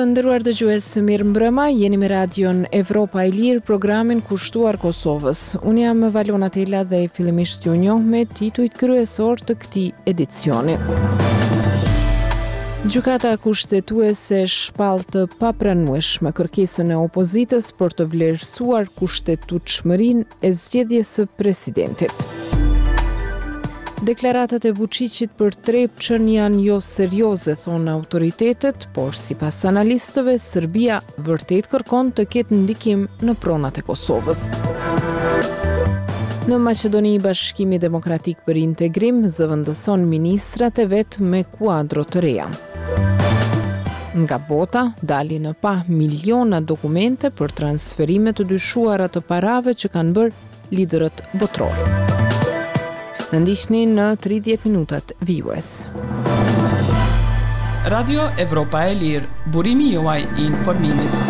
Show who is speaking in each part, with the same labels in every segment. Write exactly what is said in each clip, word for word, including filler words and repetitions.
Speaker 1: Të nderuar dëgjues, mirëmbrëma, jeni me radion Evropa e Lirë, programin kushtuar Kosovës. Unë jam Valona Tela dhe fillimisht ju njoh me titujt kryesor të këtij edicioni. Gjykata kushtetuese shpall të papranueshme kërkesën e opozitës për të vlerësuar kushtetutshmërinë e zgjedhjes së presidentit. Deklaratat e Vučićit për Trepçën janë jo serioze, thonë autoritetet, por sipas analistëve, Serbia vërtet kërkon të ketë ndikim në pronat e Kosovës. Në Maqedoni, Bashkimi Demokratik për Integrim zëvendëson ministrat e vet me kuadro të reja. Nga bota dalin në pa miliona dokumente për transferime të dyshuara të parave që kanë bërë liderët botror. Në ndiqni në tridhjetë minutat vijues.
Speaker 2: Radio Evropa e Lirë, burimi juaj i informimit.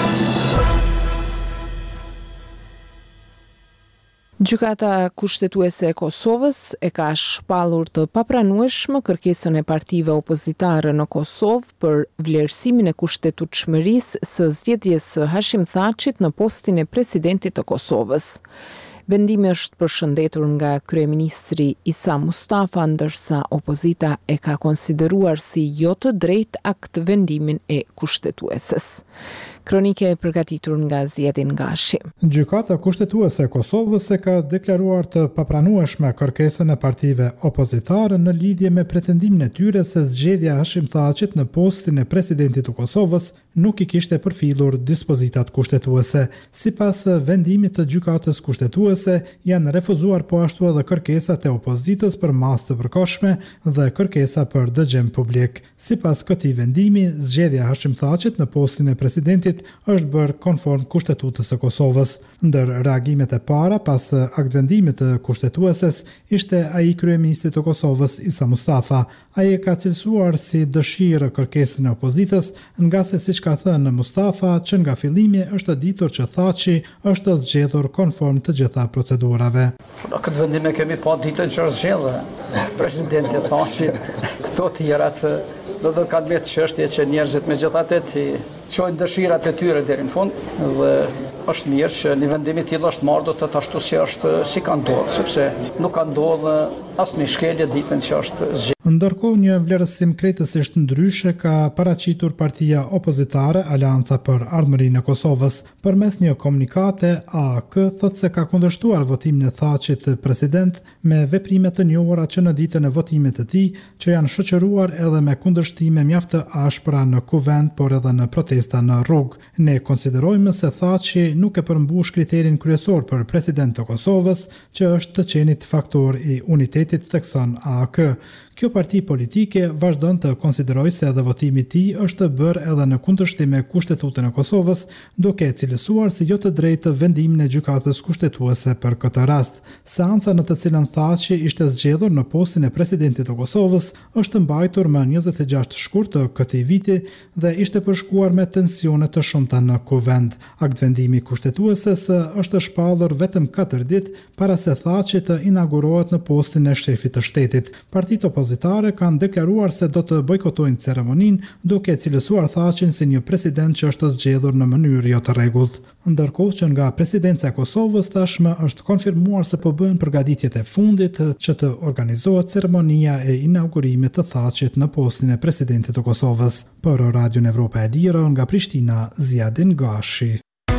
Speaker 1: Gjykata kushtetuese e Kosovës e ka shpallur të papranueshme kërkesën e partive opozitare në Kosovë për vlerësimin e kushtetutshmërisë së zgjedhjes së Hashim Thaçit në postin e presidentit të Kosovës. Vendimi është përshëndetur nga kryeministri Isa Mustafa, ndërsa opozita e ka konsideruar si jo të drejtë akt vendimin e kushtetueses. Kronike e përgatitur nga Zjedin Gashi.
Speaker 3: Gjykata kushtetuese e Kosovës e ka deklaruar të papranueshme kërkesën e partive opozitare në lidhje me pretendimin e tyre se zgjedhja e Hashim Thaçit në postin e presidentit të Kosovës nuk i kishte përfillur dispozitat kushtetuese. Sipas vendimit të gjykatës kushtetuese, janë refuzuar po ashtu edhe kërkesat e opozitës për masë të përkohshme dhe kërkesa për dëgjem publik. Sipas këtij vendimi, zgjedhja e Hashim Thaçit në postin e presidentit është bërë konform kushtetutës së Kosovës. Ndër reagimet e para pas aktvendimit të kushtetueses ishte ai kryeministri të Kosovës Isa Mustafa. Ai e ka cilësuar si dëshirë kërkesën e opozitës, nga se siç ka thënë Mustafa, që nga fillimi është ditur që Thaçi është zgjedhur konform të gjitha procedurave.
Speaker 4: Në këtë vendim e kemi pa ditën që është zgjedhur presidenti Thaçi, këto tjerat do të kanë me çështje që njerëzit megjithatë të çojnë dëshirat e tyre deri në fund dhe është mirë që një vendim i tillë është marrë do të ashtu si është si ka ndodhur, sepse nuk ka ndodhur asnjë shkelje ditën që është zgjedhur.
Speaker 3: Ndërkohë, një vlerësim krejtësisht ndryshe ka paraqitur partia opozitare Aleanca për Ardhmërinë e Kosovës. Përmes një komunikate, A K thotë se ka kundërshtuar votimin e Thaçit president me veprime të njohura që në ditën e votimit të tij, që janë shoqëruar edhe me kundërshtime mjaft të ashpra në kuvend, por edhe në protesta në rrugë. Ne konsiderojmë se Thaçi nuk e përmbush kriterin kryesor për president të Kosovës, që është të qenit faktor i unitetit, thekson A K. Kjo parti politike vazhdon të konsiderojë se edhe votimi i tij është bërë edhe në kundërshtim me Kushtetutën e Kosovës, duke e cilësuar si jo të drejtë vendimin e gjykatës kushtetuese për këtë rast. Seanca në të cilën Thaçi ishte zgjedhur në postin e presidentit të Kosovës është mbajtur më njëzet e gjashtë shkurt të këtij viti dhe ishte përshkuar me tensione të shumta në kuvend. Aktvendimi kushtetueses është shpallur vetëm katër ditë para se Thaçi të inaugurohet në postin e shefit të shtetit. Partitë opozitare kanë deklaruar se do të bojkotojnë ceremoninë, duke cilësuar Thaçin si një president që është zgjedhur në mënyrë jo të rregullt. Ndërkohë që nga presidenca e Kosovës tashmë është konfirmuar se po bëhen përgatitjet e fundit që të organizohet ceremonia e inaugurimit të Thaçit në postin e presidentit të Kosovës. Për Radion Evropa e Lirë nga Prishtina, Zjedin Gashi.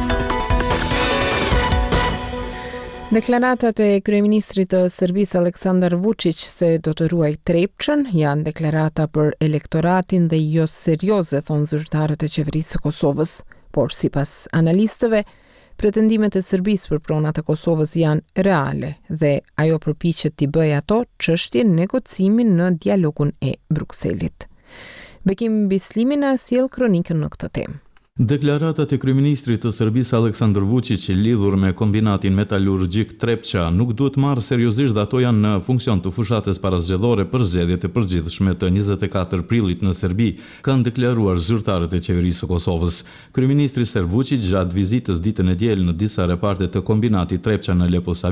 Speaker 1: Deklaratat e kryeministrit të Serbisë Aleksandar Vučić se do të ruaj Trepçën janë deklarata për elektoratin dhe jo serioze, thonë zyrtarët e qeverisë së Kosovës. Por sipas analistëve, pretendimet e Serbisë për pronat e Kosovës janë reale dhe ajo përpiqet t'i bëjë ato çështje negocimin në dialogun e Brukselit. Bekim Bislimi na sjell kronikën në këtë temë.
Speaker 5: Deklaratat e kryeministrit të Serbisë Aleksandar Vučić lidhur me kombinatin metalurgjik Trepça nuk duhet marrë seriozisht dhe ato janë në funksion të fushatës parazgjedhore për zgjedhjet e përgjithshme të njëzet e katër prillit në Serbi, kanë deklaruar zyrtarët e qeverisë së Kosovës. Kryeministri serb Vučić gjatë vizitës ditën e diel në disa reparte të kombinatit Trepça në Leposavić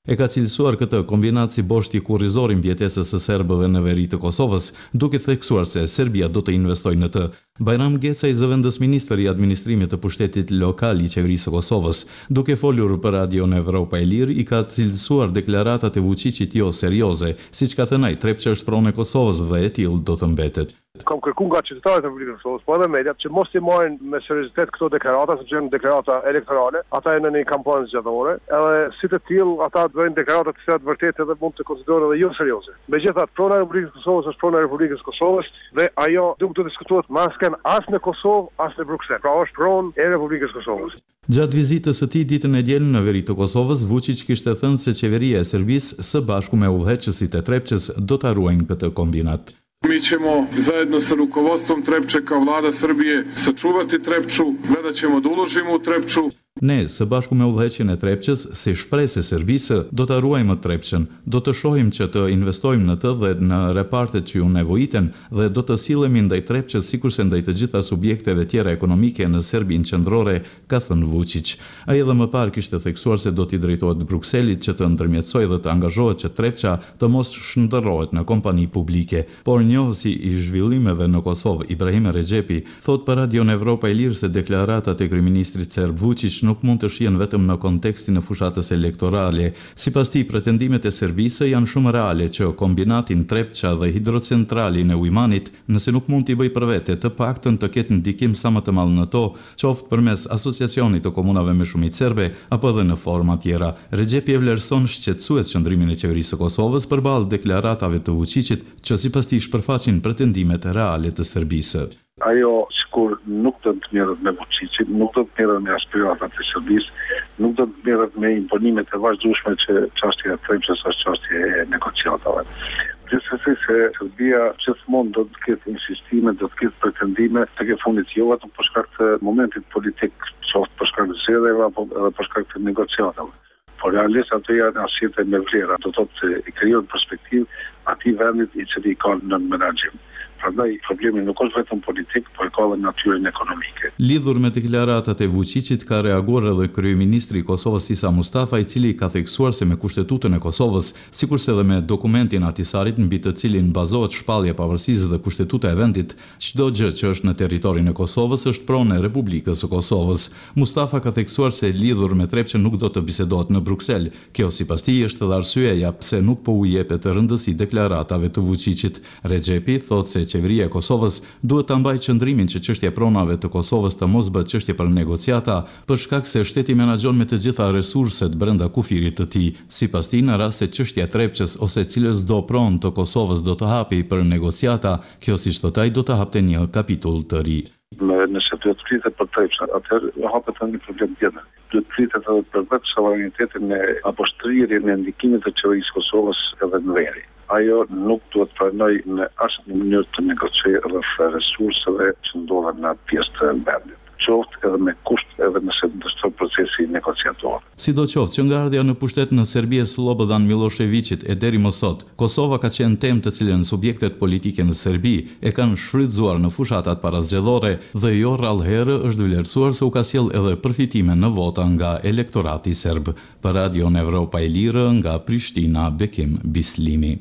Speaker 5: E ka cilësuar këtë kombinat si boshti kurrizor i mbjetesës së serbëve në veri të Kosovës, duke theksuar se Serbia do të investojë në të. Bajram Gecaj, zëvendës ministër i administrimit të pushtetit lokal i qeverisë së Kosovës, duke folur për Radion Evropa e Lirë, i ka cilësuar deklaratat e Vučićit jo serioze, siç ka thënë ai, Trepça është pronë e Kosovës dhe e tillë do të mbetet.
Speaker 6: Kam kërkuar nga qytetarët e Republikës së Kosovës, po edhe mediat, që mos i marrin me seriozitet këto deklarata, sepse janë deklarata elektorale, ata janë në një kampanë zgjedhore, edhe si të tillë ata të bëjnë deklarata të cilat vërtet edhe mund të konsiderohen edhe jo serioze. Megjithatë, prona e Republikës së Kosovës është prona e Republikës së Kosovës dhe ajo nuk do të diskutohet masken as në Kosovë as në Bruksel. Pra është pronë e Republikës së Kosovës.
Speaker 5: Gjatë vizitës së tij ditën e diel në veri të Kosovës, Vučić kishte thënë se qeveria e Serbisë së bashku me udhëheqësit e Trepçës do ta ruajnë këtë kombinat.
Speaker 7: Mi ćemo zajedno sa rukovodstvom Trepče kao vlada Srbije sačuvati Trepču, gledat ćemo da uložimo u Trepču.
Speaker 5: Ne, së bashku me udhëheqjen e Trepçës, si shpresë e Serbisë, do ta ruajmë Trepçën, do të shohim që të investojmë në të dhe në repartet që ju nevojiten dhe do të sillemi ndaj Trepçës sikurse ndaj të gjitha subjekteve tjera ekonomike në Serbinë qendrore, ka thënë Vučić. Ai edhe më parë kishte theksuar se do t'i drejtohet Brukselit që të ndërmjetësojë dhe të angazhohet që Trepça të mos shndërrohet në kompani publike. Por njohësi i zhvillimeve në Kosovë, Ibrahim Rexhepi, thot për Radion Evropa e Lirë se deklaratat e kryeministrit serb Vučić nuk mund të shihen vetëm në kontekstin e fushatës elektorale. Sipas tij, pretendimet e Serbisë janë shumë reale që kombinatin Trepça dhe hidrocentralin e Ujmanit, nëse nuk mund t'i bëj për vete, të paktën të ketë ndikim sa më të madh në to, qoftë përmes asociacionit të komunave me shumicë serbe apo edhe në forma tjera. Rexhepi e vlerëson shqetësues qëndrimin e qeverisë së Kosovës përballë deklaratave të Vučićit, që sipas tij shpërfaqin pretendimet reale të Serbisë.
Speaker 6: Ajo sikur nuk do të merret me Vučićin, nuk do të merret me aspiratat e Serbisë, nuk do të merret me imponimet e vazhdueshme që çështja e Trepçës është çështje e negociatave. Gjithsesi se Serbia gjithmonë do të ketë insistime, do të ketë pretendime, tek e fundit jo vetëm për shkak të momentit politik, qoftë për shkak të zgjedhjeve apo edhe për shkak të negociatave. Por realisht ato janë arsye me vlera, do të thotë se i krijohet perspektivë atij vendit i cili ka në menaxhim. Prandaj problemi nuk është vetëm politik, por ka edhe natyrën ekonomike.
Speaker 5: Lidhur me deklaratat e Vučićit ka reaguar edhe kryeministri i Kosovës Isa Mustafa, i cili ka theksuar se me kushtetutën e Kosovës, sikurse edhe me dokumentin Ahtisarit mbi të cilin bazohet shpallja e pavarësisë dhe kushtetuta e vendit, çdo gjë që është në territorin e Kosovës është pronë e Republikës së Kosovës. Mustafa ka theksuar se lidhur me Trepçën nuk do të bisedohet në Bruksel. Kjo sipas tij është edhe arsyeja pse nuk po u jepet rëndësi deklaratave të Vučićit. Rexhepi thotë se qeveria e Kosovës duhet ta mbajë qëndrimin që çështja e pronave të Kosovës të mos bëhet çështje për negociata, për shkak se shteti menaxhon me të gjitha resurset brenda kufirit të tij. Sipas tij, në rast se çështja e Trepçës ose cilësdo pronë të Kosovës do të hapej për negociata, kjo siç thotë ai do të hapte një kapitull të ri.
Speaker 6: Nëse duhet të flitet për Trepçën, atëherë hapet një problem tjetër. Duhet të flitet edhe për vetë suverenitetin e apo shtrirjen e ndikimit të qeverisë Kosovës edhe në veri. Ajo nuk duhet pranoj në asnjë mënyrë të negociojë rreth resurseve që ndodhen në atë pjesë të vendit, qoftë edhe me kusht edhe nëse dështon procesi negociator.
Speaker 5: Sidoqoftë që nga ardhja në pushtet në Serbi e Slobodan Miloševićit e deri më sot, Kosova ka qenë temë të cilën subjektet politike në Serbi e kanë shfrytzuar në fushatat parazgjedhore dhe jo rrallëherë është vlerësuar se u ka sjell edhe përfitime në vota nga elektorati serb. Për Radion Evropa e Lirë nga Prishtina, Bekim Bislimi.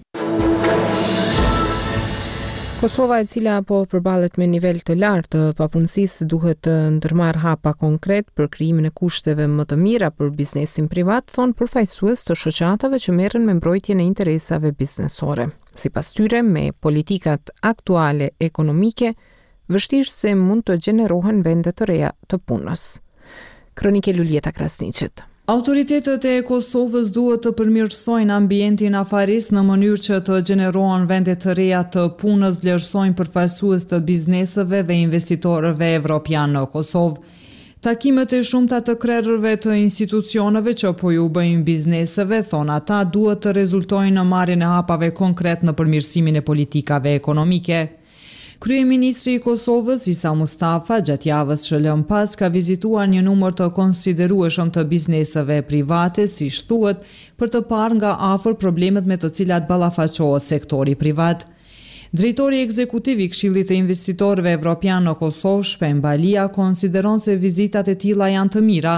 Speaker 1: Kosova, e cila po përballet me nivel të lartë të papunësisë, duhet të ndërmarrë hapa konkret për krijimin e kushteve më të mira për biznesin privat, thon përfaqësues të shoqatave që merren me mbrojtjen e interesave biznesore. Sipas tyre, me politikat aktuale ekonomike, vështirë se mund të gjenerohen vende të reja të punës. Kronike Lulieta Krasniqit.
Speaker 8: Autoritetet e Kosovës duhet të përmirësojnë ambientin afaris në mënyrë që të gjenerohen vende të reja të punës, vlerësojnë përfaqësues të bizneseve dhe investitorëve evropian në Kosovë. Takimet e shumta të krerërve të institucioneve që po ju bëjnë bizneseve, thonë ata, duhet të rezultojnë në marrjen e hapave konkret në përmirësimin e politikave ekonomike. Kryeministri i Kosovës, Isa Mustafa, gjatë javës që lëm pas, ka vizituar një numër të konsiderueshëm të bizneseve private, siç thuhet, për të parë nga afër problemet me të cilat ballafaqohet sektori privat. Drejtori ekzekutiv i Këshillit të Investitorëve Evropian në Kosovë, Shpem Balia, konsideron se vizitat e tilla janë të mira,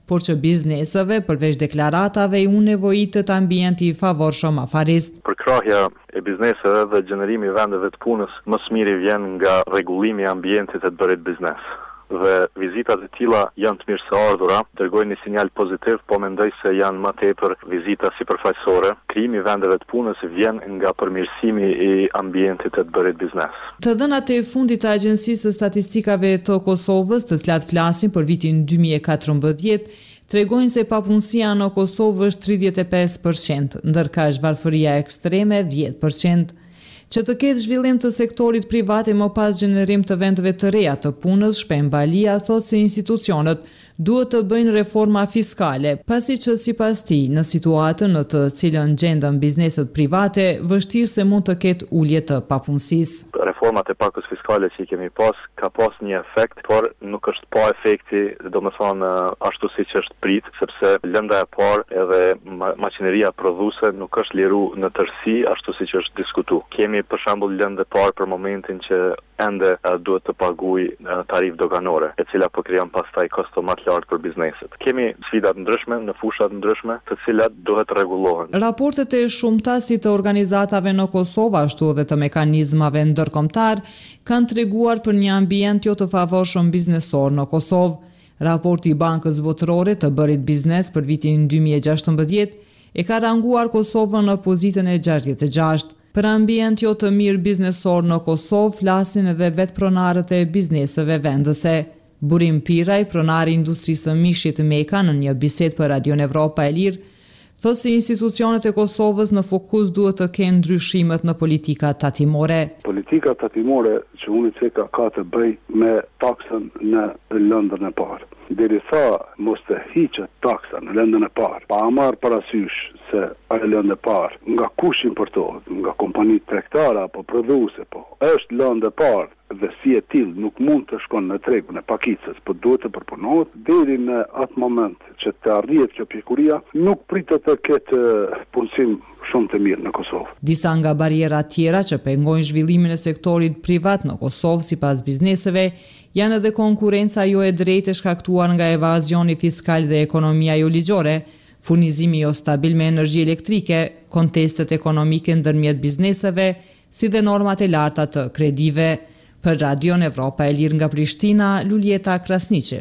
Speaker 8: por që bizneseve, përveç deklaratave, u nevojitet ambienti i favorshëm afarist.
Speaker 9: Përkrahja e bizneseve dhe gjenerimi i vendeve të punës më së miri vjen nga rregullimi i ambientit të të bërit biznes. Dhe vizitat e tilla janë të mirë së ardhura, dërgojnë një sinjal pozitiv, po mendoj se janë më tepër vizita sipërfaqësore. Krijimi i vendeve të punës vjen nga përmirësimi i ambientit të të bërit biznes.
Speaker 8: Të dhënat e fundit të Agjencisë së Statistikave të Kosovës, të cilat flasin për vitin dy mijë e katërmbëdhjetë, tregojnë se papunësia në Kosovë është tridhjetë e pesë përqind, ndërka zhvarfëria ekstreme dhjetë përqind. Që të ketë zhvillim të sektorit privat e më pas gjenerim të vendeve të reja të punës, Shpem Balia thot se institucionet duhet të bëjnë reforma fiskale, pasi që sipas tij në situatën në të cilën gjenden bizneset private, vështirë se mund të ketë ulje të papunësisë.
Speaker 9: Reformat e pakës fiskale që i kemi pas ka pas një efekt, por nuk është pa efekti, domethënë ashtu siç është prit, sepse lënda e parë edhe maqineria prodhuese nuk është liru në tërësi ashtu siç është diskutuar. Kemi për shembull lëndë e parë për momentin që ende duhet të paguaj tarifë doganore, e cila po krijon pastaj kosto më të lartë për bizneset. Kemi sfida të ndryshme në fusha të ndryshme, të cilat duhet rregullohen.
Speaker 8: Raportet e shumta si të organizatave në Kosovë, ashtu edhe të mekanizmave ndërkombëtar, kanë treguar për një ambient jo të favorshëm biznesor në Kosovë. Raporti i Bankës Botërore të bërit biznes për vitin dy mijë e gjashtëmbëdhjetë e ka ranguar Kosovën në pozitën e gjashtëdhjetë e gjashtë. Për ambient jo të mirë biznesor në Kosovë flasin edhe vetë pronarët e bizneseve vendese. Burim Piraj, pronari i industrisë së mishit Meka, në një bisedë për Radion Evropa e Lirë, thotë se institucionet e Kosovës në fokus duhet të kenë ndryshimet në politika tatimore.
Speaker 6: Politika tatimore që unë i ceka ka të bëj me taksën në lëndën e parë. Derisa mos të hiqet taksa në lëndën e parë, pa marrë parasysh se ajo lëndë e parë, nga kush importohet, nga kompani tregtare apo prodhuese, po është lëndë e parë dhe si e tillë nuk mund të shkon në tregun e pakicës, po duhet të përpunohet deri në atë moment që të arrihet kjo pjekuria, nuk pritet të ketë punësim shumë të mirë në Kosovë.
Speaker 8: Disa nga barierat tjera që pengojnë zhvillimin e sektorit privat në Kosovë sipas bizneseve janë edhe konkurenca jo e drejtë e shkaktuar nga evazioni fiskal dhe ekonomia jo ligjore, furnizimi jo stabil me energji elektrike, kontestet ekonomike ndërmjet bizneseve, si dhe normat e larta të kredive. Për Radion Evropa e Lirë nga Prishtina, Luljeta Krasniqi.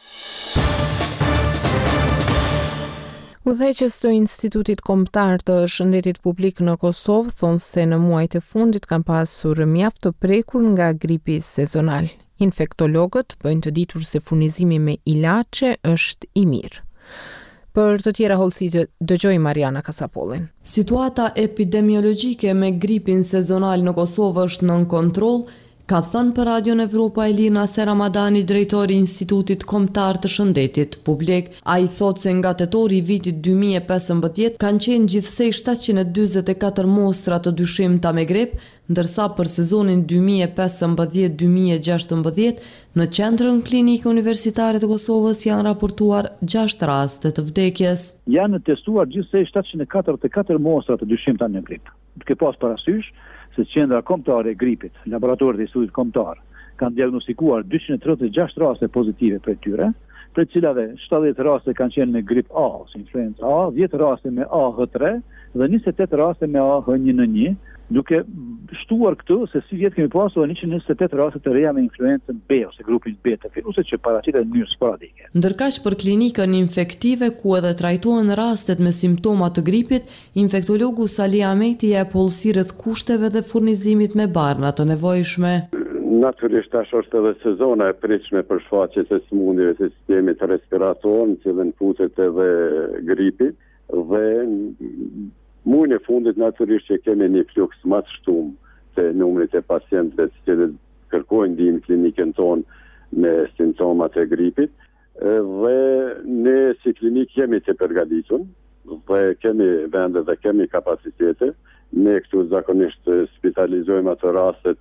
Speaker 1: Udhëheqës të Institutit Kombëtar të Shëndetit Publik në Kosovë thonë se në muajt e fundit kanë pasur mjaft të prekur nga gripi sezonal. Infektologët bëjnë të ditur se furnizimi me ilaçe është i mirë. Për të tjera hollësi dëgjoj Mariana Kasapollin.
Speaker 10: Situata epidemiologjike me gripin sezonal në Kosovë është nën kontroll, ka thënë për Radion Evropa e Lirë Naser Ramadani, drejtori i Institutit Kombëtar të Shëndetit Publik. Ai thotë se nga tetori i vitit dy mijë e pesëmbëdhjetë kanë qenë gjithsej shtatëqind e dyzet e katër mostra të dyshimta me grip, ndërsa për sezonin dy mijë e pesëmbëdhjetë dy mijë e gjashtëmbëdhjetë në Qendrën Klinike Universitare të Kosovës janë raportuar gjashtë raste të vdekjes.
Speaker 11: Janë testuar gjithsej shtatëqind e katërdhjetë e katër mostra të dyshimta me grip. Duke pas parasysh se Qendra Kombëtare e Gripit, laboratorit e Institutit Kombëtar, kanë diagnostikuar dyqind e tridhjetë e gjashtë raste pozitive për tyre, për cilave shtatëdhjetë raste kanë qenë me grip A, ose influenza A, dhjetë raste me A H tre dhe njëzet e tetë raste me A H një N një, duke shtuar këtë se si vjetë kemi pasur njëqind e njëzet e tetë raste të reja me influencën B ose grupin B të virusit që paraqitet në mënyrë sporadike.
Speaker 10: Ndërkaq për klinikën infektive ku edhe trajtohen rastet me simptoma të gripit, infektologu Sali Ahmeti jep hollësi rreth kushteve dhe furnizimit me barna të nevojshme.
Speaker 12: Natyrisht tash është edhe sezona e pritshme për shfaqjes së sëmundjeve të sistemit respirator, në cilën futet edhe gripi dhe muajin e fundit natyrisht që kemi një fluks më të shtumë të numrit e pacientëve të cilët kërkojnë ndihmë klinikën tonë me simptomat e gripit dhe ne si klinikë jemi të përgatitur dhe kemi vende dhe kemi kapacitete. Ne këtu zakonisht spitalizojmë ato rastet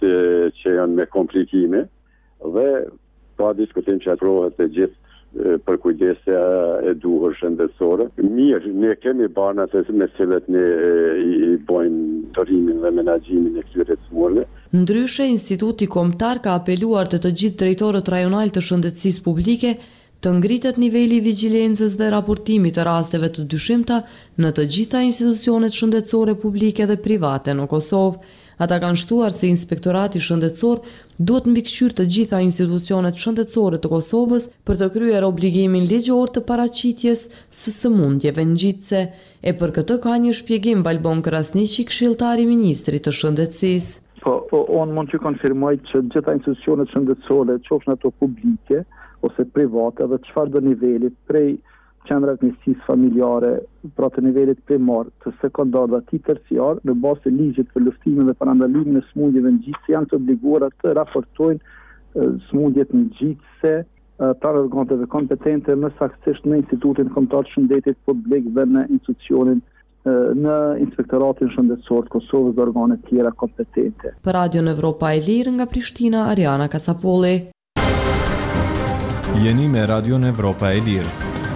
Speaker 12: që janë me komplikime dhe pa diskutim që atrohet e gjithë për kujdesja e duhur shëndetësore. Mirë, ne kemi banat me cilët ne i bojnë dorimin dhe menaxhimin e këtyre smurve.
Speaker 10: Ndryshe, Instituti Kombëtar ka apeluar të të gjithë drejtorët rajonal të shëndetësisë publike të ngritet niveli i vigjilencës dhe raportimit të rasteve të dyshimta në të gjitha institucionet shëndetësore publike dhe private në Kosovë. Ata kanë shtuar se Inspektorati Shëndetësor duhet mbikëqyr të gjitha institucionet shëndetësore të Kosovës për të kryer obligimin ligjor të paraqitjes së sëmundjeve ngjitse. E për këtë ka një shpjegim Valbon Krasniqi, këshilltari i Ministrit të Shëndetësisë.
Speaker 11: Po, po unë mund të konfirmoj që gjitha institucionet shëndetësore, qofshin ato publike ose private dhe çfarëdo niveli, prej qendrat njësisë familjare, pra të nivelit primar, të sekondar dhe ati terciar, në bazë të ligjit për luftimin dhe parandalimin e sëmundjeve ngjitse, janë të obliguara të raportojnë sëmundjet ngjitse pranë organeve kompetente, më saktësisht në Institutin Kombëtar të Shëndetit Publik dhe në institucionin në Inspektoratin Shëndetësor të Kosovës dhe organet tjera kompetente.
Speaker 10: Për Radion Evropa e Lirë nga Prishtina, Ariana Kasapolli.
Speaker 13: Jeni me Radion Evropa e Lirë.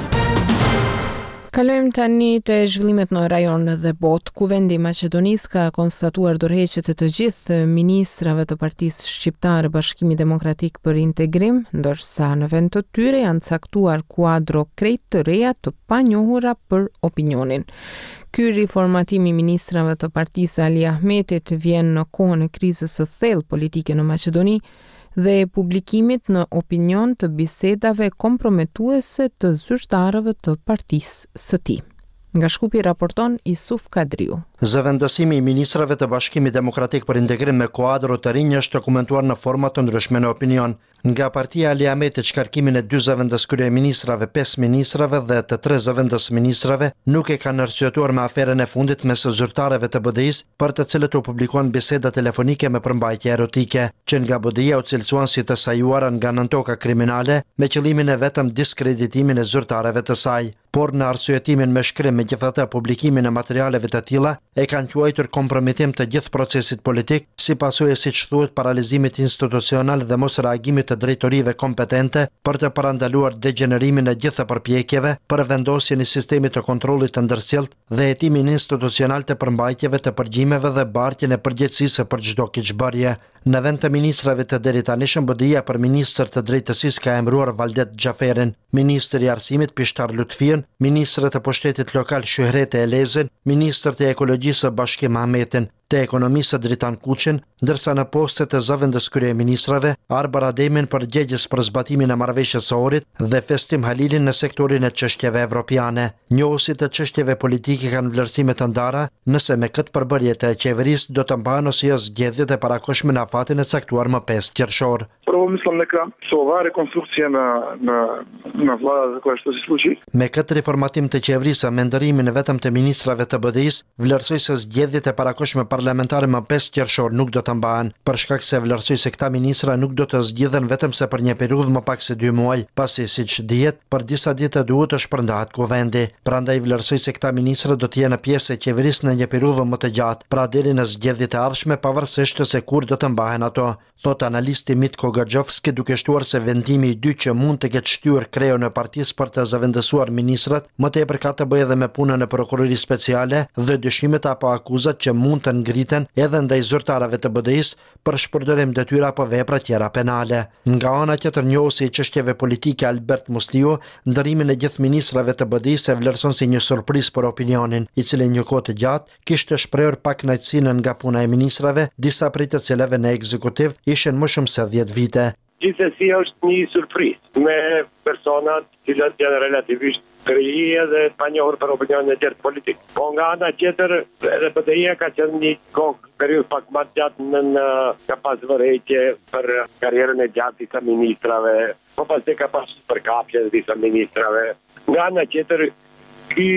Speaker 1: Kalojmë tani te zhvillimet në rajon dhe botë, ku vendi i Maqedonisë ka konstatuar dorëheqjet e të gjithë ministrave të Partisë Shqiptare Bashkimi Demokratik për Integrim, ndërsa në vend të tyre janë caktuar kuadro krejt të reja të panjohura për opinionin. Ky riformatim i ministrave të Partisë Ali Ahmetit vjen në kohën e krizës së thellë politike në Maqedoni dhe publikimit në opinion të bisedave komprometuese të zyrtarëve të partisë së tij. Nga Shkupi raporton Isuf Kadriu.
Speaker 14: Zëvendësimi i ministrave të Bashkimit Demokratik për Integrim me kuadro të rinj është dokumentuar në forma të ndryshme në opinion. Nga partia Ali Ahmetit, shkarkimin e dy zëvendës kryeministrave, pesë ministrave dhe të tre zëvendës ministrave nuk e kanë arsyetuar me aferën e fundit mes zyrtarëve të B D I-s, për të cilët u publikuan biseda telefonike me përmbajtje erotike, që nga B D I-a u cilësuan si të sajuara nga nëntoka kriminale me qëllimin e vetëm diskreditimin e zyrtarëve të saj. Por në arsyetimin me shkrim, megjithatë publikimin e materialeve të tilla e kanë quajtur kompromitim të gjithë procesit politik, si pasojë siç thuhet paralizimit institucional dhe mos reagimit të drejtorive kompetente për të parandaluar degenerimin e gjithë përpjekjeve për vendosjen e sistemit të kontrollit të ndërsjellët dhe hetimin institucional të përmbajtjeve të përgjimeve dhe bartjen e përgjegjësisë për çdo keqbërje. Në vend të ministrave të deritanishëm, B D I-a për ministër të drejtësisë ka emëruar Valdet Xhaferin, ministër i arsimit Pishtar Lutfiën, ministrët e pushtetit lokal Shyhrete Elezin, ministër të ekologjisë Bashkim Ahmetin, të ekonomisë Dritan Kuçin, ndërsa në postet e zëvendës kryeministrave Arbar Ademin përgjegjës për zbatimin e marrëveshjes së Ohrit dhe Festim Halilin në sektorin e çështjeve evropiane. Njohësit e çështjeve politike kanë vlerësime të ndara nëse me këtë përbërje të qeverisë do të mbahen ose jo zgjedhjet e parakohshme në afatin e caktuar më pesë qershor.
Speaker 15: Prvo mislim neka se ova rekonstrukcija na na na vlada koja što se sluči.
Speaker 14: Me këtë reformatim të qeverisë me ndërimin e vetëm të ministrave të B D I-s, vlerësoj se zgjedhjet e parakohshme parlamentare më pesë qershor nuk do të mbahen, për shkak se vlerësoj se këta ministra nuk do të zgjidhen vetëm se për një periudhë më pak se dy muaj, pasi siç dihet, për disa ditë duhet të shpërndahet kuvendi. Prandaj vlerësoj se këta ministra do të jenë pjesë e qeverisë në një periudhë më të gjatë, pra deri në zgjedhjet e ardhshme, pavarësisht se kur do të mbahen ato, thot analisti Mitko Gaxhovski, duke shtuar se vendimi i dy që mund të ketë shtyr kreun e partisë për të zëvendësuar ministrat, më tepër ka të bëjë edhe me punën e prokurorisë speciale dhe dyshimet apo akuzat që mund të ngriten edhe ndaj zyrtarëve të B D I-s për shpërdorim detyra apo vepra tjera penale. Nga ana tjetër, njohësi i çështjeve politike Albert Musliu ndërimin e gjithë ministrave të B D I-s e vlerëson si një surprizë për opinionin, i cili një kohë të gjatë kishte shprehur pak kënaqësinë nga puna e ministrave, disa prej të cilëve në ekzekutiv ishin më shumë se dhjetë vite.
Speaker 16: Gjithsesi është një surprizë me personat që janë relativisht të ri dhe pa njohur për opinionin e tjerë politik. Po nga ana tjetër, edhe B D I-a ka qenë një kohë periudhë pak më gjatë në, në ka pas vërejtje për karrierën e gjatë disa ministrave, po pasi ka pas përkapje disa ministrave. Nga ana tjetër, ky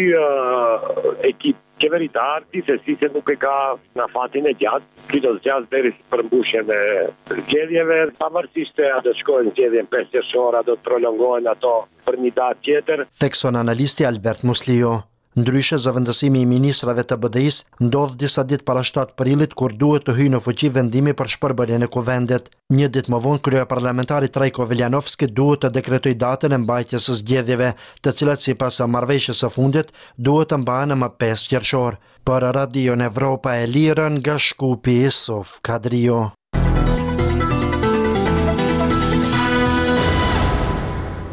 Speaker 16: uh, ekip qeveritar, gjithsesi se nuk e ka në fatin e gjatë, ky do të zgjasë deri për mbushjen e zgjedhjeve, pavarësisht se a do të shkojnë zgjedhjen pesë qershor, a do të prolongohen ato për një datë tjetër.
Speaker 14: Thekson analisti Albert Musliu. Ndryshe, zëvendësimi i ministrave të B D I-s ndodh disa ditë para shtatë prillit, kur duhet të hyjë në fuqi vendimi për shpërbërjen e kuvendit. Një ditë më vonë, kryeparlamentari Trajko Veljanovski duhet të dekretoj datën e mbajtjes së zgjedhjeve, të cilat sipas marrëveshjes së fundit duhet të mbahen më pesë qershor. Për Radion Evropa e Lirë, nga Shkupi, Isuf Kadriu.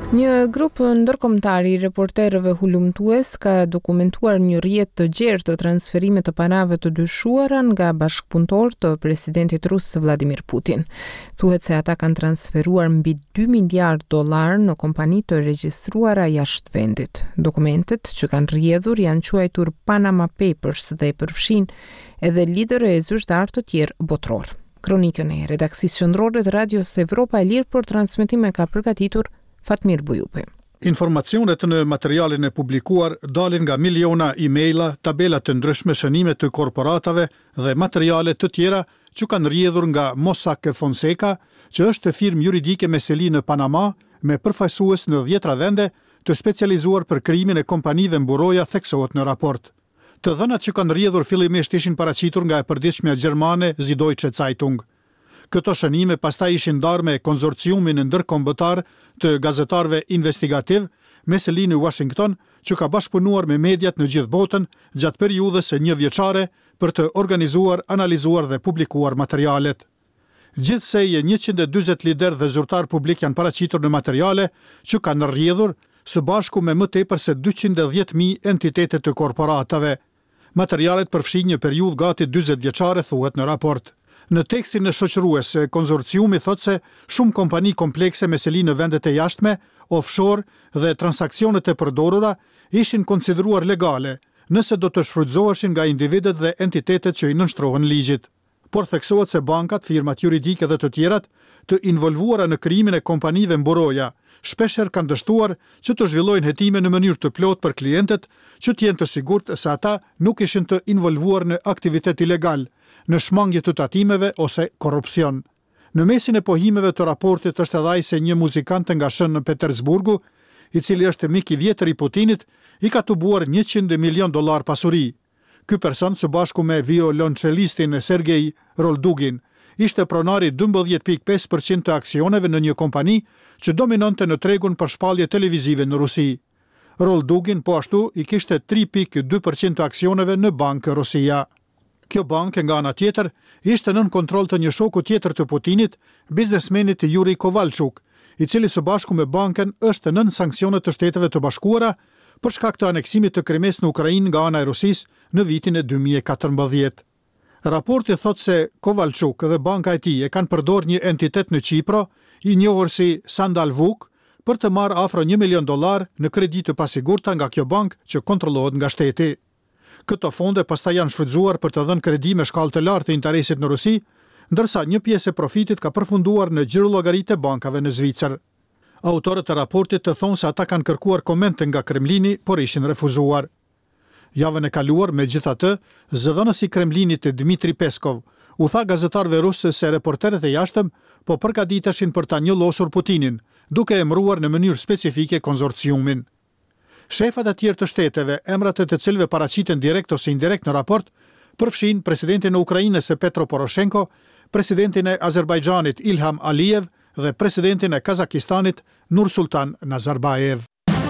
Speaker 1: Një grup ndërkombëtar i reporterëve hulumtues ka dokumentuar një rrjet të gjerë të transferimit të parave të dyshuara nga bashkëpunëtor të presidentit rus Vladimir Putin. Thuhet se ata kanë transferuar mbi dy miliard dollar në kompani të regjistruara jashtë vendit. Dokumentet që kanë rrjedhur janë quajtur Panama Papers dhe përfshin edhe liderë e zyrtar të tjerë botror. Kronikën e redaksisë qendrore të Radios Evropa e Lirë për transmetime ka përgatitur Fatmir Bujupi.
Speaker 17: Informacionet në materialin e publikuar dalin nga miliona e-maila, tabela të ndryshme, shënime të korporatave dhe materiale të tjera që kanë rrjedhur nga Mossack Fonseca, që është firmë juridike me seli në Panama, me përfaqësues në dhjetra vende, të specializuar për krimin e kompanive mburoja, theksohet në raport. Të dhënat që kanë rrjedhur fillimisht ishin paraqitur nga e përditshmja gjermane Süddeutsche Zeitung. Këto shënime pastaj ishin ndarë me konzorciumin ndërkombëtar të gazetarëve investigativ me seli në Washington, që ka bashkëpunuar me mediat në gjithë botën gjatë periudhës së një vjeçare për të organizuar, analizuar dhe publikuar materialet. Gjithsej njëqind e dyzet lider dhe zyrtar publik janë paraqitur në materiale që kanë rrjedhur së bashku me më tepër se dyqind e dhjetë mijë entitete të korporatave. Materialet përfshin një periudhë gati dyzet vjeçare, thuhet në raport. Në tekstin e shoqërues, konzorciumi thot se shumë kompani komplekse me seli në vendet e jashtme, offshore dhe transaksionet e përdorura ishin konsideruar legale, nëse do të shfrytëzoheshin nga individet dhe entitetet që i nënshtrohen ligjit. Por theksohet se bankat, firmat juridike dhe të tjerat të involvuara në krimin e kompanive mburoja, shpesher kanë dështuar që të zhvillojnë hetime në mënyrë të plot për klientët, që të jenë të sigurt se ata nuk ishin të involvuar në aktivitet ilegal, në shmangje të tatimeve ose korrupsion. Në mesin e pohimeve të raportit është edhe ai se një muzikant nga Shën në Petersburgu, i cili është mik i vjetër i Putinit, i ka tubuar njëqind milion dollar pasuri. Ky person së bashku me violoncellistin Sergej Roldugin ishte pronari dymbëdhjetë pikë pesë përqind të aksioneve në një kompani që dominonte në tregun për shpallje televizive në Rusi. Roldugin po ashtu i kishte tri pikë dy përqind të aksioneve në Bankë Rusia. Kjo bankë nga ana tjetër ishte nën kontroll të një shoku tjetër të Putinit, biznesmenit Yuri Kovalchuk, i cili së bashku me bankën është nën sanksione të Shteteve të Bashkuara për shkak të aneksimit të Krimes në Ukrainë nga ana e Rusisë në vitin e dy mijë e katërmbëdhjetë. Raporti thot se Kovalchuk dhe banka e tij e kanë përdorur një entitet në Qipro, i njohur si Sandalvuk, për të marrë afro një milion dollar në kredi të pasigurta nga kjo bankë që kontrollohet nga shteti. Këto fonde pastaj janë shfrytzuar për të dhënë kredi me shkallë të lartë të interesit në Rusi, ndërsa një pjesë e profitit ka përfunduar në xhirollogaritë e bankave në Zvicër. Autorët e raportit të thonë se ata kanë kërkuar komente nga Kremlini, por ishin refuzuar. Javën e kaluar, megjithatë, zëdhënësi i Kremlinit Dmitri Peskov u tha gazetarëve rusë se reporterët e jashtëm po përgatiteshin për ta njëllosur Putinin, duke emëruar në mënyrë specifike konzorciumin. Shefat e tjerë të shteteve, emrat e të cilëve paraqiten direkt ose indirekt në raport, përfshin presidentin e Ukrainës Petro Poroshenko, presidentin e Azerbajxhanit Ilham Aliyev dhe presidentin e Kazakistanit Nursultan Nazarbayev.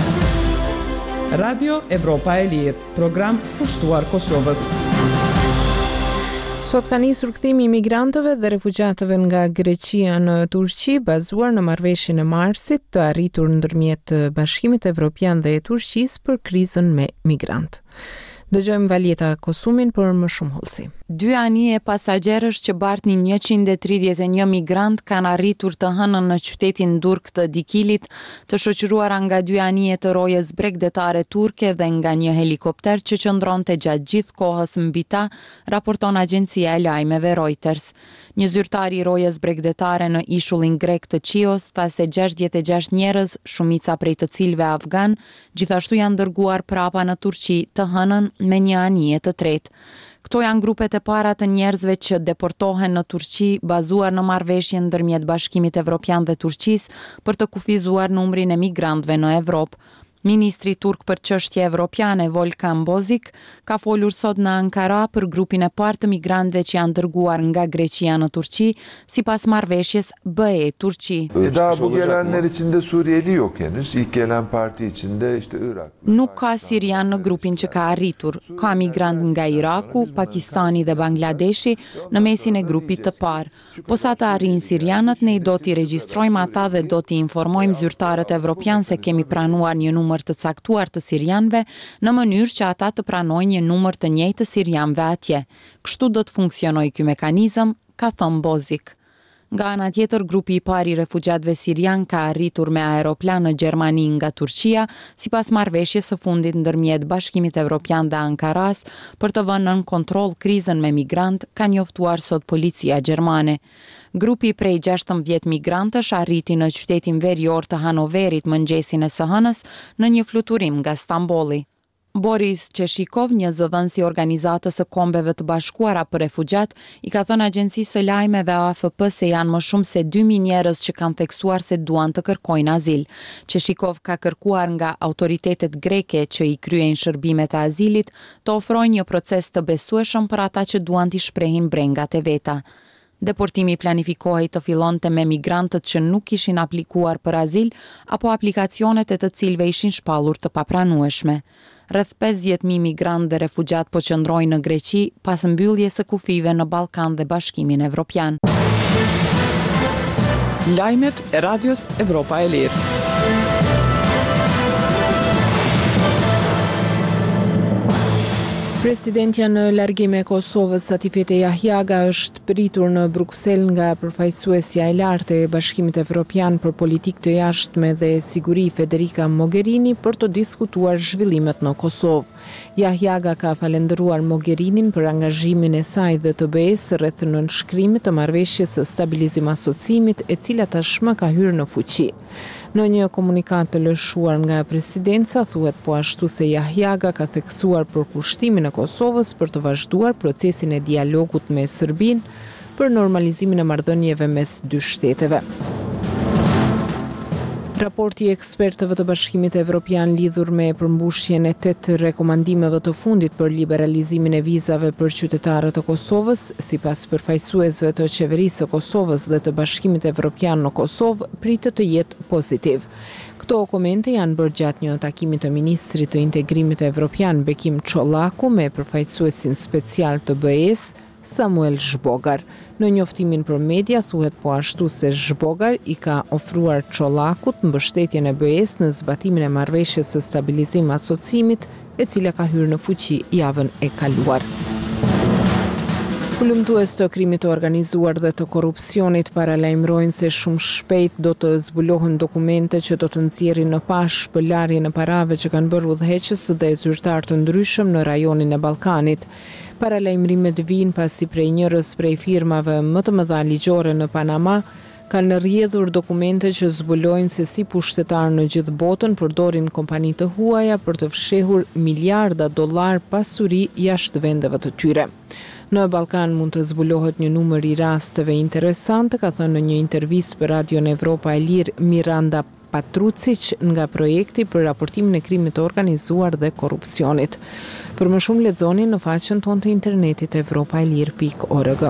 Speaker 2: Radio Evropa e Lirë, program pushtuar Kosovës.
Speaker 1: Sot ka nisur kthimi i migrantëve dhe refugjatëve nga Greqia në Turqi, bazuar në marrëveshjen e marsit të arritur ndërmjet Bashkimit Evropian dhe Turqisë për krizën me migrant. Dëgjojmë Valjeta Kosumin për më shumë hollësi.
Speaker 18: Dy anije pasagjerësh që bartnin njëqind e tridhjetë e një migrant kanë arritur të hënën në qytetin Durk të Dikilit, të shoqëruara nga dy anije të rojës bregdetare turke dhe nga një helikopter që qëndronte gjatë gjithë kohës mbi ta, raporton agjencia e lajmeve Reuters. Një zyrtar i rojës bregdetare në ishullin grek të Chios tha se gjashtëdhjetë e gjashtë njerëz, shumica prej të cilëve afgan, gjithashtu janë dërguar prapa në Turqi të hënën me një anije të tretë. Këto janë grupet e para të njerëzve që deportohen në Turqi, bazuar në marrëveshjen ndërmjet Bashkimit Evropian dhe Turqisë për të kufizuar numrin e migrantëve në Evropë. Ministri turk për çështje evropiane Volkan Bozik ka folur sot në Ankara për grupin e parë të migrantëve që janë dërguar nga Greqia në Turqi sipas marrëveshjes B E-Turqi.
Speaker 19: E daha bu gelenler içinde Suriyeli yok henüz. İlk gelen parti içinde işte Irak.
Speaker 18: Nuk ka sirian në grupin që ka arritur. Ka migrant nga Iraku, Pakistani dhe Bangladeshi në mesin e grupit të parë. Po sa të arrijnë sirianët, ne do t'i regjistrojmë ata dhe do t'i informojmë zyrtarët evropian se kemi pranuar një numër të caktuar të sirianëve në mënyrë që ata të pranojnë një numër të njëjtë të sirianëve atje. Kështu do të funksionojë ky mekanizëm, ka thënë Bozik. Nga ana tjetër, grupi i parë i refugjatëve sirian ka arritur me aeroplan në Gjermani nga Turqia, sipas marrëveshjes së fundit ndërmjet Bashkimit Evropian dhe Ankaras për të vënë nën kontroll krizën me migrant, ka njoftuar sot policia gjermane. Grupi prej gjashtëmbëdhjetë migrantësh arriti në qytetin verior të Hanoverit mëngjesin e së hënës në një fluturim nga Stambolli. Boris Qeshikov, një zëdhënës i organizatës së Kombeve të Bashkuara për refugjat, i ka thënë agjencisë së lajmeve A F P se janë më shumë se dy mijë njerëz që kanë theksuar se duan të kërkojnë azil. Qeshikov ka kërkuar nga autoritetet greke që i kryejnë shërbimet e azilit të ofrojnë një proces të besueshëm për ata që duan t'i shprehin brengat e veta. Deportimi planifikohej të fillonte me migrantët që nuk kishin aplikuar për azil apo aplikacionet e të cilëve ishin shpallur të papranueshme. Rreth pesëdhjetë mijë migrantë dhe refugjat po qëndrojnë në Greqi pas mbylljes së kufive në Ballkan dhe Bashkimin Evropian.
Speaker 2: Lajmet e Radios Evropa e Lirë.
Speaker 1: Presidentja në largim e Kosovës Satifete Jahjaga është pritur në Bruksel nga përfaqësuesja e lartë e Bashkimit Evropian për politikë të jashtme dhe siguri Federica Mogherini për të diskutuar zhvillimet në Kosovë. Jahjaga ka falendëruar Mogherinin për angazhimin e saj dhe të B E-s rreth nënshkrimit të marrëveshjes së stabilizim asociimit, e cila tashmë ka hyrë në fuqi. Në një komunikat të lëshuar nga presidenca, thuhet po ashtu se Jahjaga ka theksuar përkushtimin e Kosovës për të vazhduar procesin e dialogut me Serbinë për normalizimin e marrëdhënieve mes dy shteteve. Raporti i ekspertëve të Bashkimit Evropian lidhur me përmbushjen e tetë rekomandimeve të fundit për liberalizimin e vizave për qytetarët e Kosovës, sipas përfaqësuesve të qeverisë së Kosovës dhe të Bashkimit Evropian në Kosovë, pritet të jetë pozitiv. Këto komente janë bërë gjatë një takimi të ministrit të integrimit evropian Bekim Çollaku me përfaqësuesin special të B E-s Samuel Zhbogar. Në njoftimin për media thuhet po ashtu se Zhbogar i ka ofruar Çollakut mbështetjen e B E-s në zbatimin e marrëveshjes së stabilizim asociimit, e cila ka hyrë në fuqi javën e kaluar. Hulumtues të krimit të organizuar dhe të korrupsionit paralajmërojnë se shumë shpejt do të zbulohen dokumente që do të nxjerrin në pash pëlarjen e parave që kanë bërë udhëheqës dhe zyrtar të ndryshëm në rajonin e Ballkanit. Paralajmërimet vijnë pasi prej njërës prej firmave më të mëdha ligjore në Panama kanë rrjedhur dokumente që zbulojnë se si pushtetarë në gjithë botën përdorin kompani të huaja për të fshehur miliarda dollar pasuri jashtë vendeve të tyre. Në Ballkan mund të zbulohet një numër i rasteve interesante, ka thënë në një intervistë për Radion Evropa e Lirë Miranda Patrucic nga projekti për raportimin e krimit të organizuar dhe korrupsionit. Për më shumë lexoni në faqen tonë të internetit evropaelir pikë org.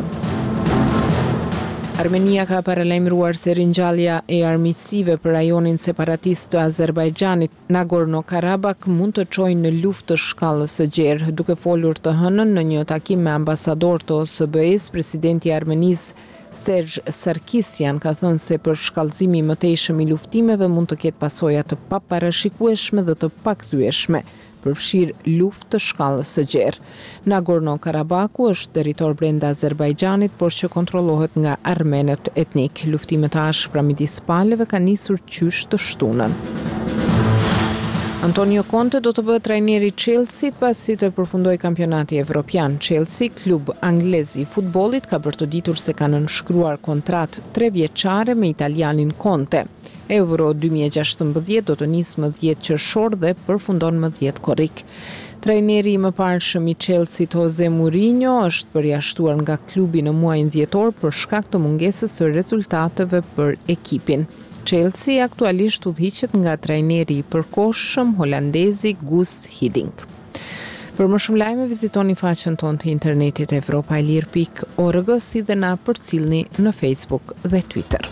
Speaker 1: Armenia ka paralajmëruar se ringjallja e armiqësive për rajonin separatist të Azerbajxhanit, Nagorno-Karabakh, mund të çojë në luftë të shkallës së gjerë. Duke folur të hënën në një takim me ambasador të O S B E-s, presidenti i Armenisë Serge Sarkisyan ka thënë se për shkallëzimi i mëtejshëm i luftimeve mund të ketë pasoja të paparashikueshme dhe të pakthyeshme, përfshirë luftë të shkallës së gjerë. Nagorno-Karabakhu është territor brenda Azerbajxhanit, por që kontrollohet nga armenët etnik. Luftimet e ashpra midis palëve kanë nisur qysh të shtunën. Antonio Conte do të bëhet trajneri i Chelsea pasi të përfundoi kampionati evropian. Chelsea, klub anglez i futbollit, ka bërtoditur se ka nënshkruar kontratë tre vjeçare me italianin Conte. Euro dy mijë e gjashtëmbëdhjetë do të nisë më dhjetë qershor dhe përfundon më dhjetë korrik. Trajneri i mëparshëm i Chelsea Jose Mourinho është përjashtuar nga klubi në muajin dhjetor për shkak të mungesës së rezultateve për ekipin. Chelsea aktualisht udhëhiqet nga trajneri i përkohshëm holandezi Guus Hiddink. Për më shumë lajme, vizitoni faqen tonë të internetit evropa e lirë pikë org, si dhe na përcillni në Facebook dhe Twitter.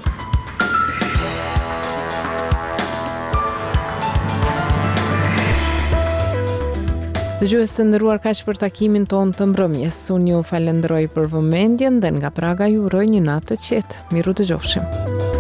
Speaker 1: Dëgjues të nderuar, kaq për takimin tonë të mbrëmjes. Unë ju falenderoj për vëmendjen dhe nga Praga ju uroj një natë të qetë. Miru dëgjofshim.